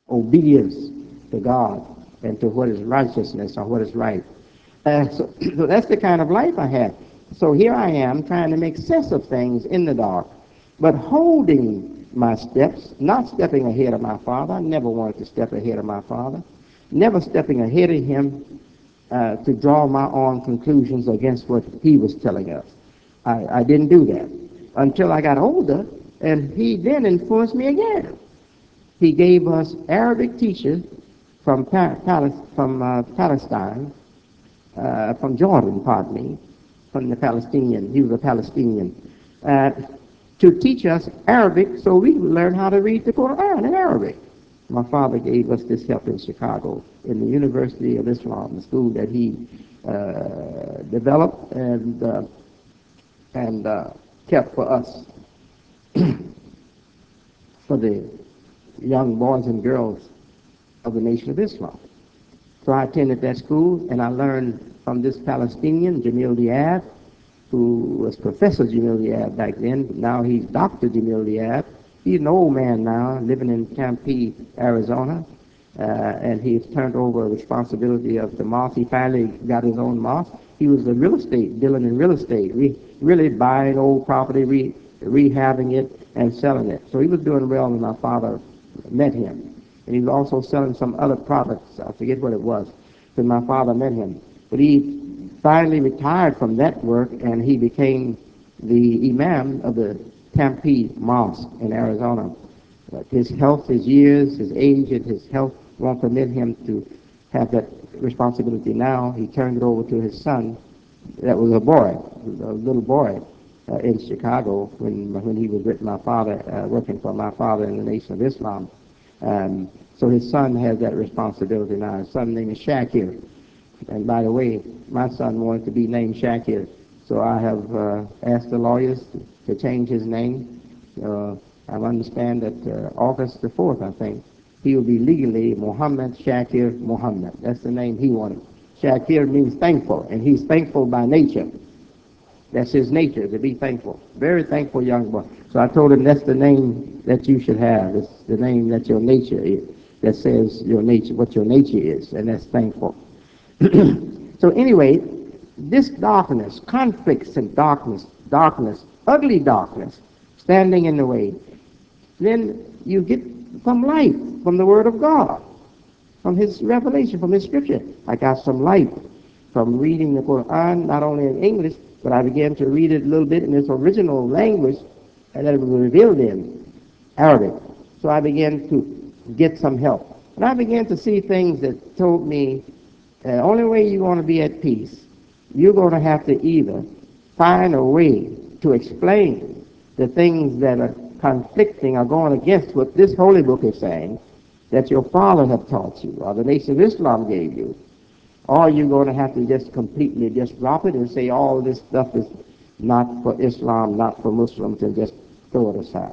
obedience to God and to what is righteousness or what is right. So that's the kind of life I had. So here I am trying to make sense of things in the dark, but holding my steps, not stepping ahead of my father. I never wanted to step ahead of my father, never stepping ahead of him to draw my own conclusions against what he was telling us. I didn't do that until I got older, and he then influenced me again. He gave us Arabic teachers from Palestine, from Jordan, pardon me, from the Palestinian. He was a Palestinian. Uh, to teach us Arabic so we could learn how to read the Quran in Arabic. My father gave us this help in Chicago, in the University of Islam, the school that he developed and kept for us, for the young boys and girls of the Nation of Islam. So I attended that school, and I learned from this Palestinian, Jamil Diab, who was Professor Jamil Diab back then. Now he's Dr. Jamil Diab. He's an old man now, living in Tempe, Arizona, and he's turned over responsibility of the mosque. He finally got his own mosque. He was a real estate, dealing in real estate, really buying old property, rehabbing it, and selling it. So he was doing well when my father met him. And he was also selling some other products. I forget what it was when my father met him. But he finally retired from that work, and he became the imam of the Tempe Mosque in Arizona. But his health, his years, his age, and his health won't permit him to have that responsibility now. He turned it over to his son. That was a boy, a little boy, in Chicago when he was with my father, working for my father in the Nation of Islam. So his son has that responsibility now. His son name is Shakir. And by the way, my son wanted to be named Shakir. So I have asked the lawyers to change his name. I understand that August the 4th, I think, he will be legally Muhammad Shakir Muhammad. That's the name he wanted. Shakir means thankful, and he's thankful by nature. That's his nature, to be thankful. Very thankful young boy. So I told him that's the name that you should have. It's the name that your nature is, that says your nature, what your nature is, and that's thankful. So anyway, this darkness, conflicts and darkness, ugly darkness, standing in the way, then you get some light from the Word of God, from His revelation, from His Scripture. I got some light from reading the Quran, not only in English, but I began to read it a little bit in its original language that it was revealed in, Arabic. So I began to get some help. And I began to see things that told me the only way you're going to be at peace, you're going to have to either find a way to explain the things that are conflicting or going against what this holy book is saying, that your father have taught you, or the Nation of Islam gave you, or you're going to have to just completely just drop it and say all this stuff is not for Islam, not for Muslims, and just throw it aside.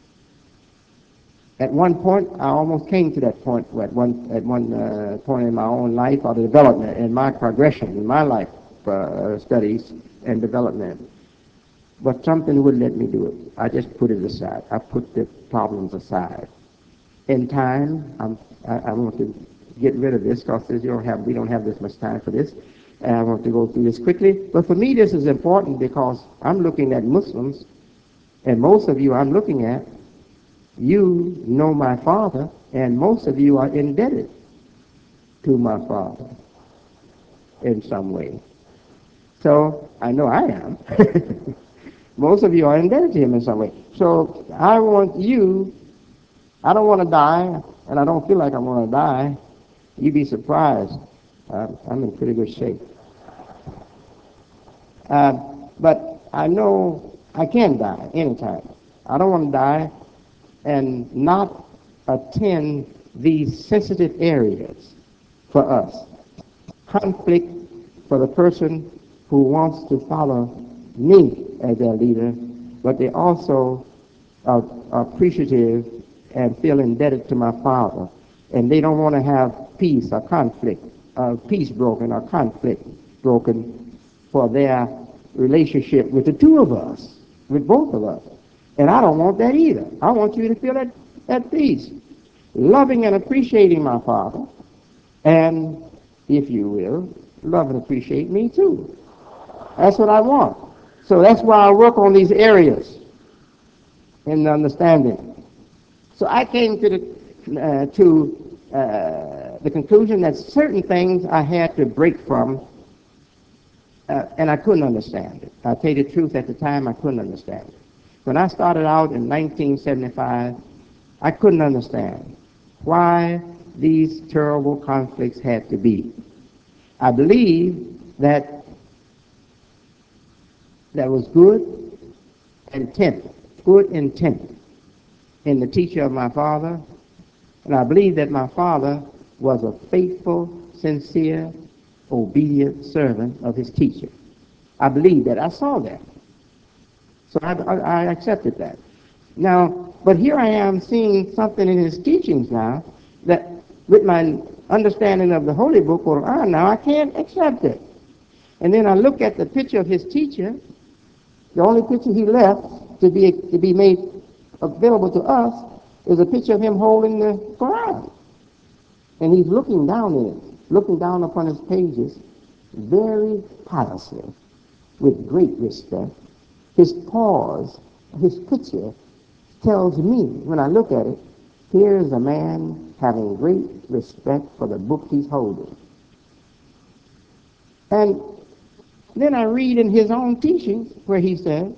At one point, I almost came to that point. At one point in my own life, or the development in my progression in my life studies and development, but something wouldn't let me do it. I just put it aside. I put the problems aside. In time, I want to get rid of this because we don't have this much time for this. And I want to go through this quickly. But for me, this is important because I'm looking at Muslims, and most of you I'm looking at, you know my father, and most of you are indebted to my father in some way. So I know I am. Most of you are indebted to him in some way. So I don't want to die, and I don't feel like I want to die. You'd be surprised. I'm in pretty good shape. But I know I can die anytime. I don't want to die and not attend these sensitive areas for us. Conflict for the person who wants to follow me as their leader, but they also are appreciative and feel indebted to my father. And they don't want to have peace or conflict, peace broken or conflict broken for their relationship with the two of us, with both of us. And I don't want that either. I want you to feel at peace. loving and appreciating my father, and, if you will, love and appreciate me too. That's what I want. So that's why I work on these areas in understanding. So I came to the conclusion that certain things I had to break from, and I couldn't understand it. I'll tell you the truth, at the time I couldn't understand it. When I started out in 1975, I couldn't understand why these terrible conflicts had to be. I believe that there was good intent in the teacher of my father, and I believe that my father was a faithful, sincere, obedient servant of his teacher. I believe that. I saw that. So I accepted that. Now, but here I am seeing something in his teachings now that, with my understanding of the Holy Book, Quran, now I can't accept it. And then I look at the picture of his teacher, the only picture he left to be made available to us is a picture of him holding the Quran. And he's looking down in it, looking down upon his pages, very piously, with great respect. His pause, his picture, tells me, when I look at it, here is a man having great respect for the book he's holding. And then I read in his own teachings where he said,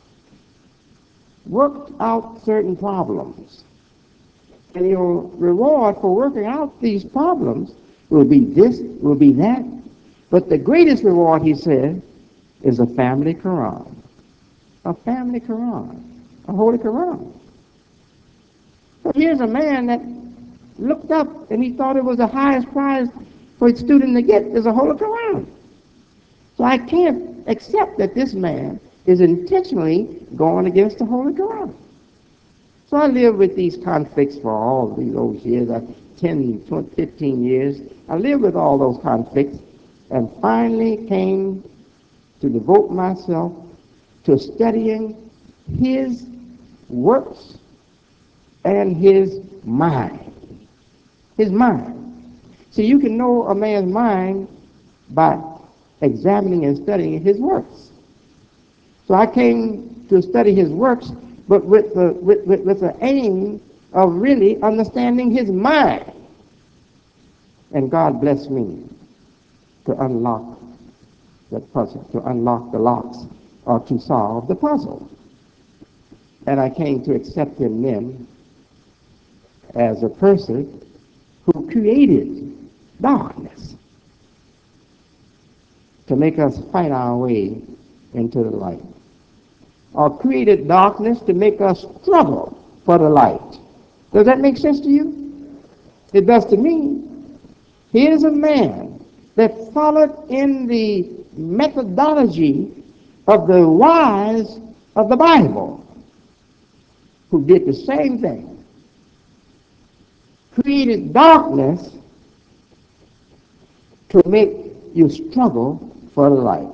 work out certain problems. And your reward for working out these problems will be this, will be that. But the greatest reward, he said, is a family Quran. A family Quran. A Holy Quran. So here's a man that looked up and he thought it was the highest prize for a student to get is a Holy Quran. So I can't accept that this man is intentionally going against the Holy Quran. So I lived with these conflicts for all those years, 10, 20, 15 years. I lived with all those conflicts and finally came to devote myself to studying his works and his mind. His mind. See, you can know a man's mind by examining and studying his works. So I came to study his works, but with the aim of really understanding his mind. And God blessed me to unlock the puzzle, to unlock the locks, or to solve the puzzle. And I came to accept him then as a person who created darkness to make us fight our way into the light, or created darkness to make us struggle for the light. Does that make sense to you? It does to me. Here's a man that followed in the methodology of the wise of the Bible, who did the same thing. Created darkness to make you struggle for the light.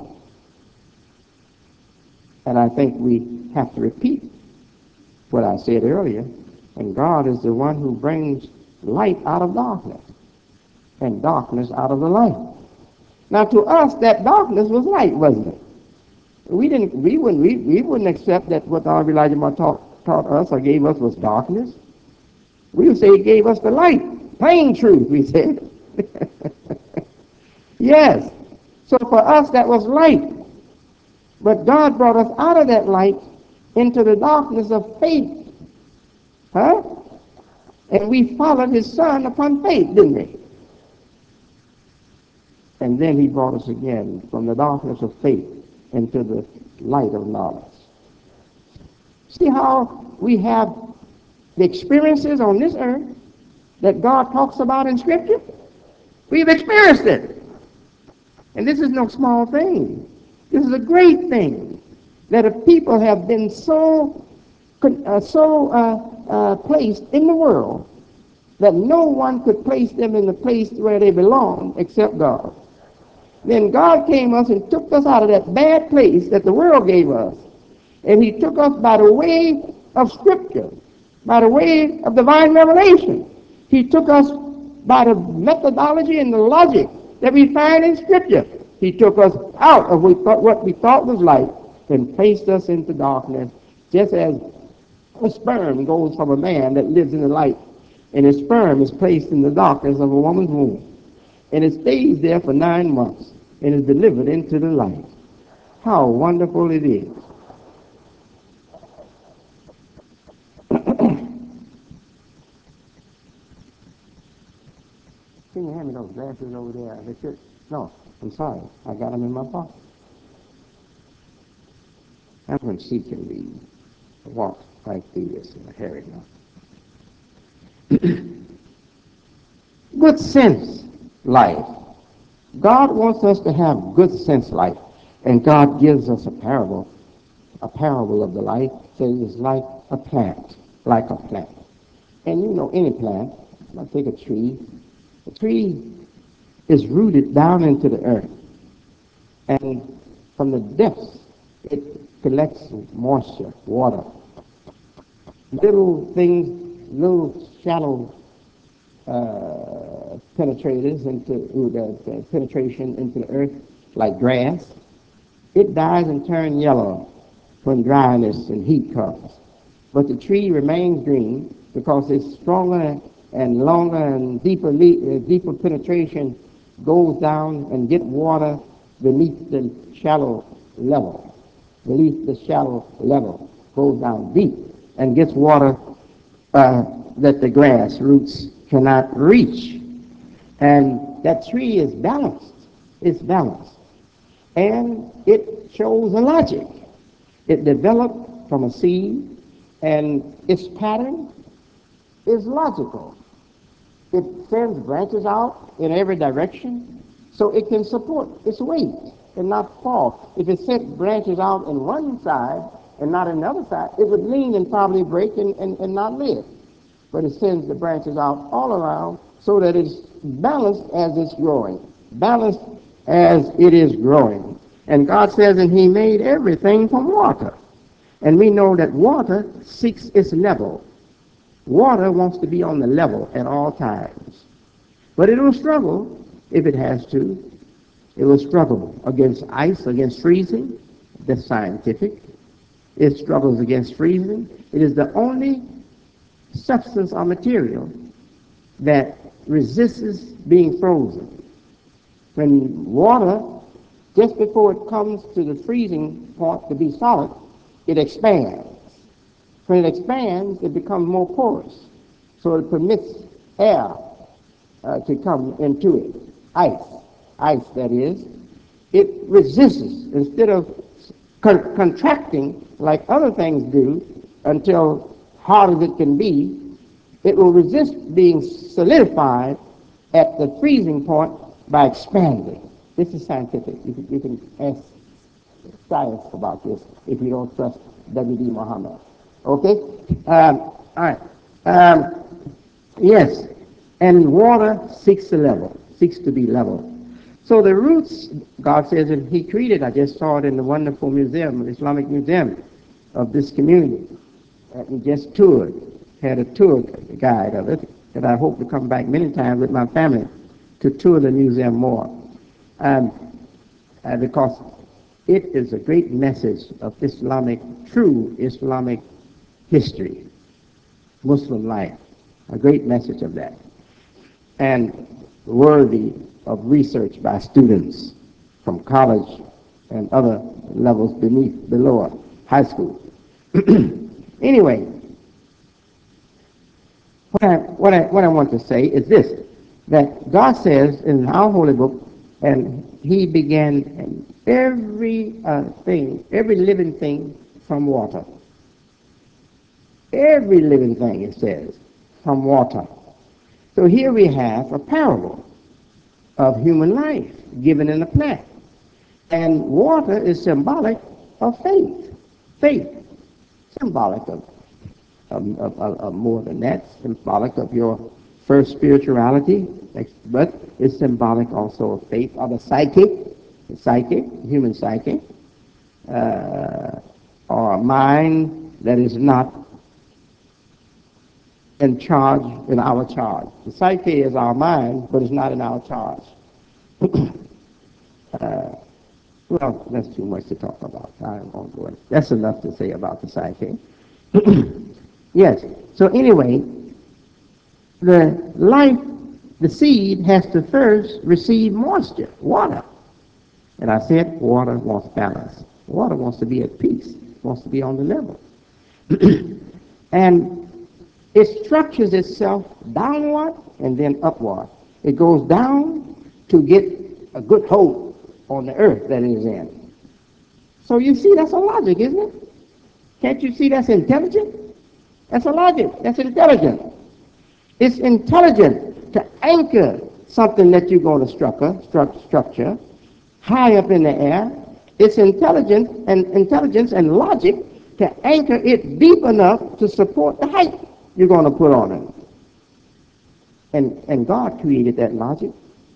And I think we have to repeat what I said earlier. And God is the one who brings light out of darkness and darkness out of the light. Now to us, that darkness was light, wasn't it? We wouldn't accept that what our Elijah taught us or gave us was darkness. We would say it gave us the light. Plain truth, we said. Yes. So for us, that was light. But God brought us out of that light into the darkness of faith. Huh? And we followed his son upon faith, didn't we? And then he brought us again from the darkness of faith into the light of knowledge. See how we have the experiences on this earth that God talks about in Scripture? We've experienced it. And this is no small thing. This is a great thing that if people have been so placed in the world that no one could place them in the place where they belong except God. Then God came us and took us out of that bad place that the world gave us. And he took us by the way of Scripture, by the way of divine revelation. He took us by the methodology and the logic that we find in Scripture. He took us out of what we thought was light and placed us into darkness, just as a sperm goes from a man that lives in the light, and his sperm is placed in the darkness of a woman's womb. And it stays there for 9 months and is delivered into the light. How wonderful it is. Can you hand me those glasses over there? No, I'm sorry. I got them in my pocket. I'm going to see can we walk right through this in a hurry now. Good sense life. God wants us to have good sense life, and God gives us a parable of the life. Says it's like a plant, like a plant. And you know any plant, I take a tree. A tree is rooted down into the earth, and from the depths it collects moisture, water, little things, little shallow penetrators into the penetration into the earth, like grass. It dies and turns yellow when dryness and heat comes. But the tree remains green because its stronger and longer and deeper penetration goes down and get water beneath the shallow level. Beneath the shallow level goes down deep and gets water that the grass roots cannot reach. And that tree is balanced. It's balanced. And it shows a logic. It developed from a seed, and its pattern is logical. It sends branches out in every direction so it can support its weight and not fall. If it sent branches out in one side and not in the other side, it would lean and probably break and not live. But it sends the branches out all around so that it's balanced as it's growing. Balanced as it is growing. And God says, and he made everything from water. And we know that water seeks its level. Water wants to be on the level at all times. But it will struggle if it has to. It will struggle against ice, against freezing. That's scientific. It struggles against freezing. It is the only substance or material that resists being frozen. When water, just before it comes to the freezing point to be solid, it expands. When it expands, it becomes more porous. So it permits air to come into it. Ice that is. It resists instead of contracting like other things do until hard as it can be. It will resist being solidified at the freezing point by expanding. This is scientific. You can ask science about this if you don't trust W.D. Muhammad. Okay? All right. Yes. And water seeks the level, seeks to be level. So the roots, God says, and he created, I just saw it in the wonderful museum, Islamic Museum of this community. We just toured, had a tour guide of it, that I hope to come back many times with my family to tour the museum more. Because it is a great message of true Islamic history, Muslim life, a great message of that, and worthy of research by students from college and other levels below high school. Anyway, what I want to say is this, that God says in our holy book, and he began every living thing from water. Every living thing, it says, from water. So here we have a parable of human life given in a plant. And water is symbolic of faith. Faith, symbolic of more than that, symbolic of your first spirituality, but it's symbolic also of faith, of the human psyche, or a mind that is not in our charge. The psyche is our mind, but it's not in our charge. Well, that's too much to talk about. I won't go in. That's enough to say about the psyche. Yes. So anyway, the life, the seed has to first receive moisture, water. And I said water wants balance. Water wants to be at peace, wants to be on the level. And it structures itself downward and then upward. It goes down to get a good hold on the earth that it is in. So you see, that's a logic, isn't it? Can't you see that's intelligent? That's a logic. That's intelligent. It's intelligent to anchor something that you're going to structure high up in the air. It's intelligence and logic to anchor it deep enough to support the height you're going to put on it. And God created that logic.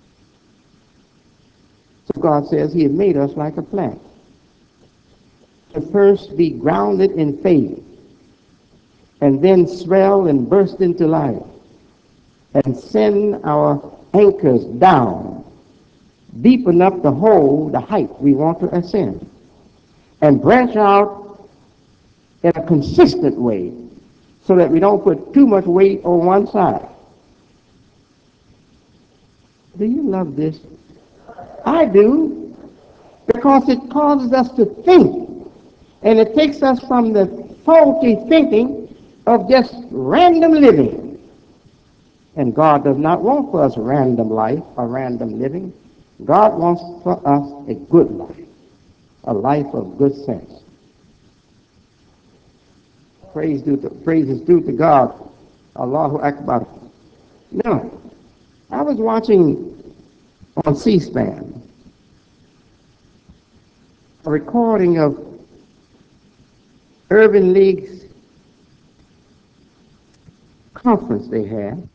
So God says he has made us like a plant. To first be grounded in faith, and then swell and burst into life, and send our anchors down deep enough to hold the height we want to ascend, and branch out in a consistent way so that we don't put too much weight on one side. Do you love this? I do, because it causes us to think, and it takes us from the faulty thinking of just random living. And God does not want for us random life or random living. God wants for us a good life, a life of good sense. Praise is due to God. Allahu Akbar. Now, I was watching on C-SPAN a recording of Urban League's conference they had